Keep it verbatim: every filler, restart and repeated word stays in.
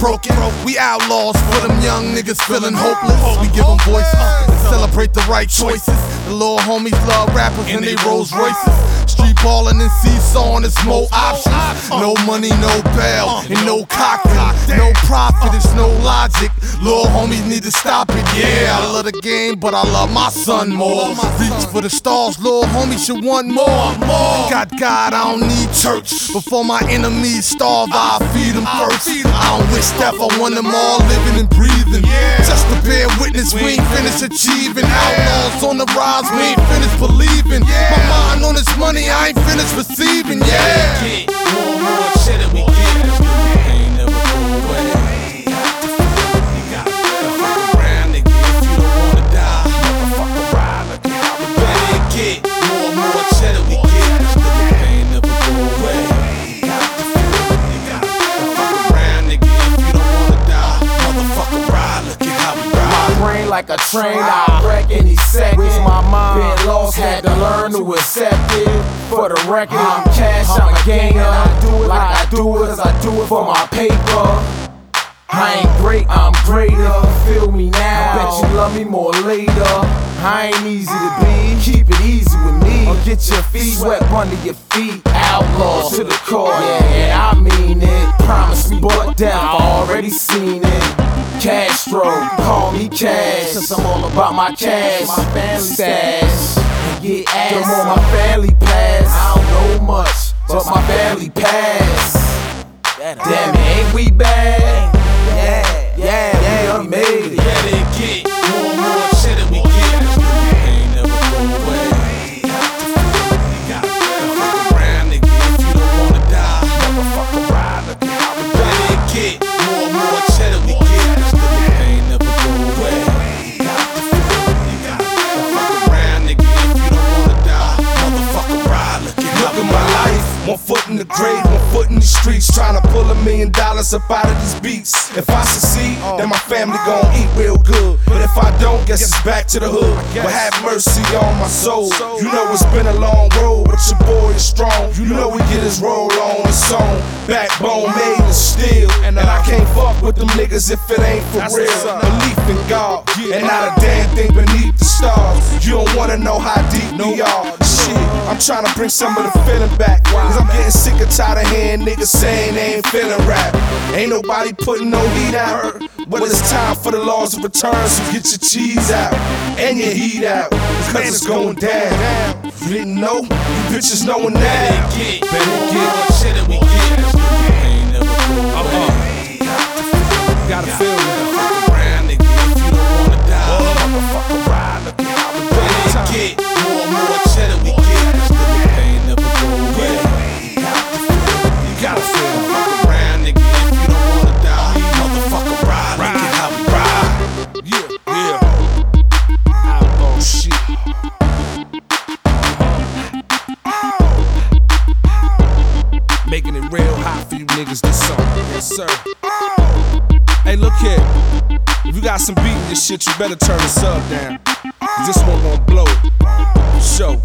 broken. We outlaws for them young niggas feeling hopeless. We give them voices and celebrate the right choices. The little homies love rappers and they Rolls Royces. Street ballin' and seesawing, it's more options. No money, no bail, and no cocking. No profit, it's no logic. Little homies need to stop it. Yeah, I love the game, but I love my son more. Reach for the stars, little homies should want more. Got God, I don't need church. Before my enemies starve, I'll feed them first. I don't wish death, I want them all living and breathing. Just to bear witness, we ain't finished achieving. Outlaws on the rise, we ain't finished believing. My mind on this money, I ain't finished receiving. Yeah. Get more, more cheddar we get. Ain't never go away. You got to fuck around, nigga, if you don't wanna die. Motherfucker ride, look how we better get. More, more cheddar we get. Ain't never go away. You got to fuck around, nigga, if you don't wanna die. Motherfucker ride, look at how we ride. My brain like a train, I'll wreck any second. My mind been lost, had to learn to accept it. For the record, I'm cash, I'm a gainer. I do it like I do it, cause I do it for my paper. I ain't great, I'm greater. Feel me now, bet you love me more later. I ain't easy to be, keep it easy with me. Or get your feet wet under your feet. Outlaws to the core, yeah, I mean it. Promise me but death, I already seen it. Castro, call me Cash, cause I'm all about my cash, my family stash. Get ass, the more my family pass. I don't know much, but my family pass. Damn it, ain't we bad? Yeah, yeah, yeah, we made it. Yeah, they get more, more cheddar we get. Ain't never go away. You got to fuck around, nigga, if you don't wanna die. Motherfucker ride, look how we better get. More, more cheddar we get. Ain't never go away. You got to fuck around, nigga, if you don't wanna die. Motherfucker ride, look at how we Look at my life. One foot in the grave, one foot in the streets, trying to pull a million dollars up out of these beats. If I succeed, then my family gon' eat real good. But if I don't, guess it's back to the hood. But have mercy on my soul. You know it's been a long road, but your boy is strong. You know we get his roll on his song. Backbone made of steel, and I can't fuck with them niggas if it ain't for real. Belief in God, and not a damn thing beneath the stars. You don't wanna know how deep we are. Shit, I'm trying to bring some of the feeling back. Cause I'm getting sick and tired of hearing niggas saying they ain't feeling rap. Ain't nobody putting no heat out. Well, it's time for the laws of return, so get your cheese out and your heat out, cause it's going down. You didn't know? You bitches knowing now. better get. Better get more cheddar we get. Ain't never go away. Gotta feel me. Fuck around, nigga, if you don't wanna die. Motherfucker ride, look how we better get. More, more cheddar we get. Ain't never go away. You gotta feel me. Fuck around, nigga, if you don't wanna die. Motherfucker ride, look at how we ride. Yeah, yeah. Outlaw shit. Making it real hot for you niggas this song. Yes, sir. Hey, look here. If you got some beat in this shit, you better turn the sub down. Cause this one gonna blow it. Show.